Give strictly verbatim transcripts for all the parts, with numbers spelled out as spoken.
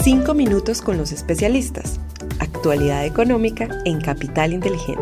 Cinco minutos con los especialistas. Actualidad económica en Capital Inteligente.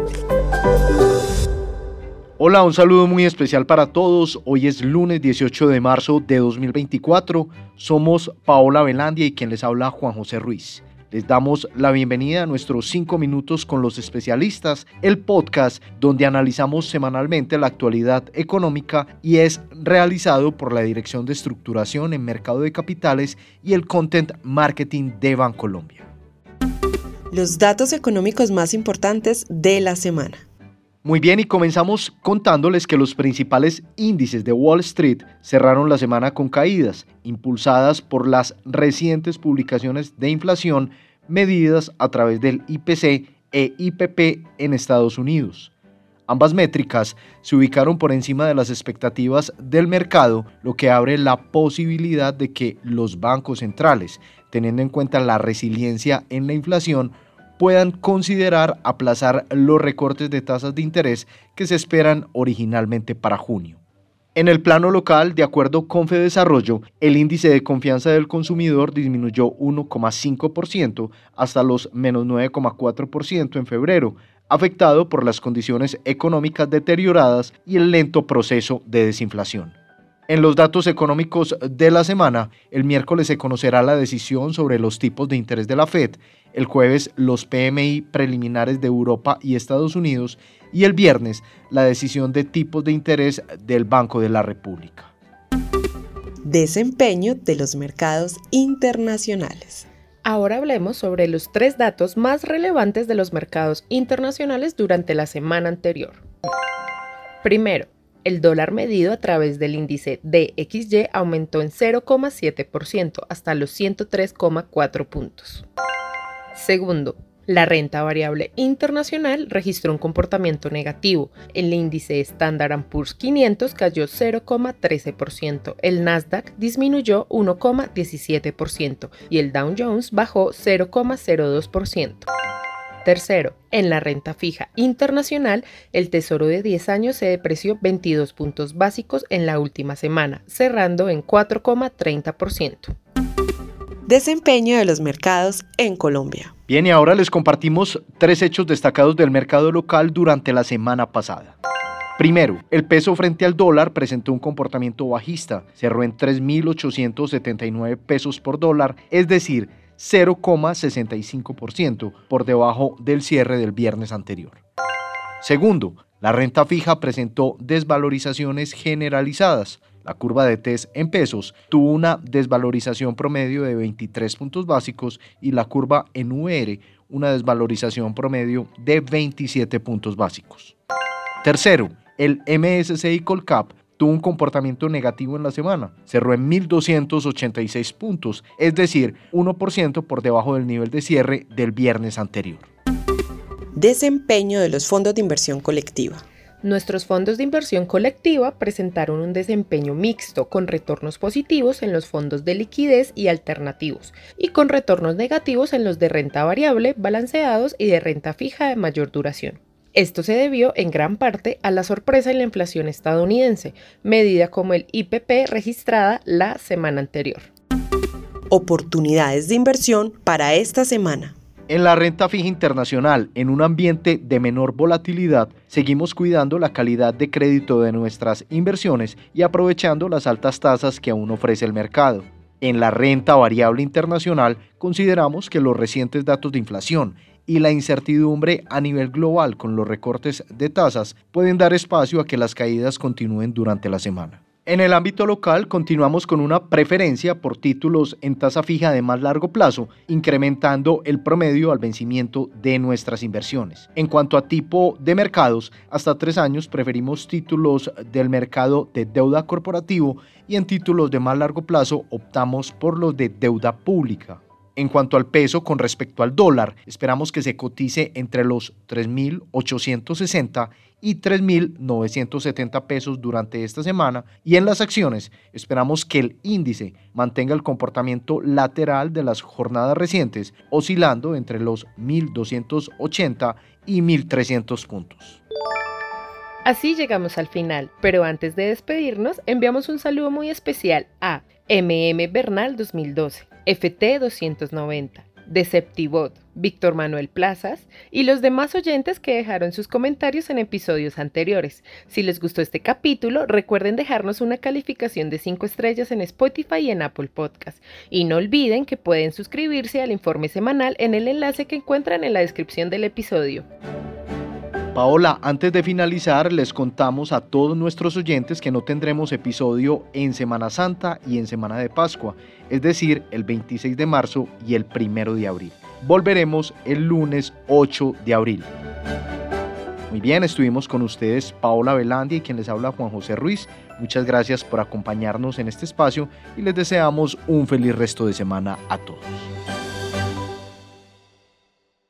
Hola, un saludo muy especial para todos. Hoy es lunes dieciocho de marzo de dos mil veinticuatro. Somos Paola Velandia y quien les habla Juan José Ruiz. Les damos la bienvenida a nuestros cinco minutos con los especialistas, el podcast donde analizamos semanalmente la actualidad económica y es realizado por la Dirección de Estructuración en Mercado de Capitales y el Content Marketing de Bancolombia. Los datos económicos más importantes de la semana. Muy bien, y comenzamos contándoles que los principales índices de Wall Street cerraron la semana con caídas, impulsadas por las recientes publicaciones de inflación medidas a través del I P C e I P P en Estados Unidos. Ambas métricas se ubicaron por encima de las expectativas del mercado, lo que abre la posibilidad de que los bancos centrales, teniendo en cuenta la resiliencia en la inflación, puedan considerar aplazar los recortes de tasas de interés que se esperan originalmente para junio. En el plano local, de acuerdo con Fedesarrollo, el índice de confianza del consumidor disminuyó uno coma cinco por ciento hasta los menos nueve coma cuatro por ciento en febrero, afectado por las condiciones económicas deterioradas y el lento proceso de desinflación. En los datos económicos de la semana, el miércoles se conocerá la decisión sobre los tipos de interés de la Fed, el jueves los P M I preliminares de Europa y Estados Unidos y el viernes la decisión de tipos de interés del Banco de la República. Desempeño de los mercados internacionales. Ahora hablemos sobre los tres datos más relevantes de los mercados internacionales durante la semana anterior. Primero, el dólar medido a través del índice D X Y aumentó en cero coma siete por ciento hasta los ciento tres coma cuatro puntos. Segundo, la renta variable internacional registró un comportamiento negativo. El índice Standard and Poor's quinientos cayó cero coma trece por ciento, el Nasdaq disminuyó uno coma diecisiete por ciento y el Dow Jones bajó cero coma cero dos por ciento. Tercero, en la renta fija internacional, el tesoro de diez años se depreció veintidós puntos básicos en la última semana, cerrando en cuatro coma treinta por ciento. Desempeño de los mercados en Colombia. Bien, y ahora les compartimos tres hechos destacados del mercado local durante la semana pasada. Primero, el peso frente al dólar presentó un comportamiento bajista, cerró en tres mil ochocientos setenta y nueve pesos por dólar, es decir, cero coma sesenta y cinco por ciento por debajo del cierre del viernes anterior. Segundo, la renta fija presentó desvalorizaciones generalizadas. La curva de T E S en pesos tuvo una desvalorización promedio de veintitrés puntos básicos y la curva en U R una desvalorización promedio de veintisiete puntos básicos. Tercero, el M S C I Colcap tuvo un comportamiento negativo en la semana, cerró en mil doscientos ochenta y seis puntos, es decir, uno por ciento por debajo del nivel de cierre del viernes anterior. Desempeño de los fondos de inversión colectiva. Nuestros fondos de inversión colectiva presentaron un desempeño mixto con retornos positivos en los fondos de liquidez y alternativos y con retornos negativos en los de renta variable, balanceados y de renta fija de mayor duración. Esto se debió en gran parte a la sorpresa en la inflación estadounidense, medida como el I P P registrada la semana anterior. Oportunidades de inversión para esta semana. En la renta fija internacional, en un ambiente de menor volatilidad, seguimos cuidando la calidad de crédito de nuestras inversiones y aprovechando las altas tasas que aún ofrece el mercado. En la renta variable internacional, consideramos que los recientes datos de inflación y la incertidumbre a nivel global con los recortes de tasas pueden dar espacio a que las caídas continúen durante la semana. En el ámbito local, continuamos con una preferencia por títulos en tasa fija de más largo plazo, incrementando el promedio al vencimiento de nuestras inversiones. En cuanto a tipo de mercados, hasta tres años preferimos títulos del mercado de deuda corporativo y en títulos de más largo plazo optamos por los de deuda pública. En cuanto al peso con respecto al dólar, esperamos que se cotice entre los tres mil ochocientos sesenta y tres mil novecientos setenta pesos durante esta semana, y en las acciones esperamos que el índice mantenga el comportamiento lateral de las jornadas recientes, oscilando entre los mil doscientos ochenta y mil trescientos puntos. Así llegamos al final, pero antes de despedirnos, enviamos un saludo muy especial a M M Bernal dos mil doce, F T doscientos noventa, Deceptibot, Víctor Manuel Plazas y los demás oyentes que dejaron sus comentarios en episodios anteriores. Si les gustó este capítulo, recuerden dejarnos una calificación de cinco estrellas en Spotify y en Apple Podcast. Y no olviden que pueden suscribirse al informe semanal en el enlace que encuentran en la descripción del episodio. Paola, antes de finalizar, les contamos a todos nuestros oyentes que no tendremos episodio en Semana Santa y en Semana de Pascua, es decir, el veintiséis de marzo y el primero de abril. Volveremos el lunes ocho de abril. Muy bien, estuvimos con ustedes Paola Velandia y quien les habla Juan José Ruiz. Muchas gracias por acompañarnos en este espacio y les deseamos un feliz resto de semana a todos.